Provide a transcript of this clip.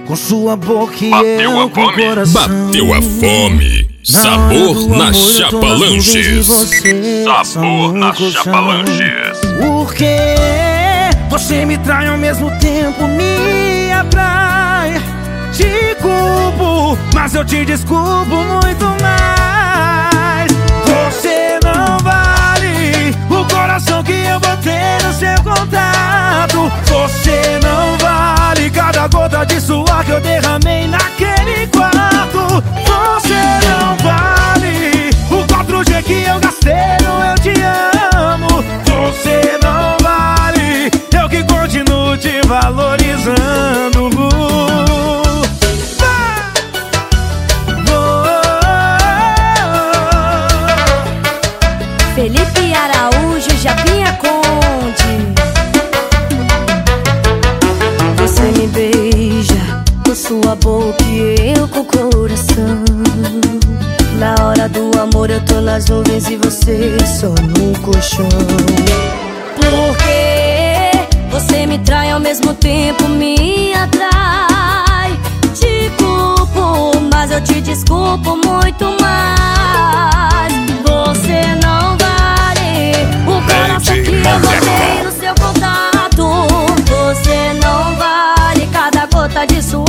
com sua boca e Bateu eu a com o fome. coração. Bateu a fome. Sabor na Chapa Lanches. Sabor na Chapa Lanches. Porque você me trai ao mesmo tempo, me atrai. Te culpo, mas eu te desculpo muito mais. Você não vale o coração que eu botei no seu contato. Você não vale cada gota de suor que eu derramei naquele quarto. Você não vale o 4G que eu gastei no eu te amo. Você não vale, eu que continuo te valorizando. Felipe Araújo, Japinha Conde. Você me beija com sua boca e eu com o coração. Na hora do amor eu tô nas nuvens e você só no colchão. Porque você me trai ao mesmo tempo, me atrai. Te culpo, mas eu te desculpo muito mais. Você não vale o coração que eu botei no seu contato. Você não vale cada gota de suor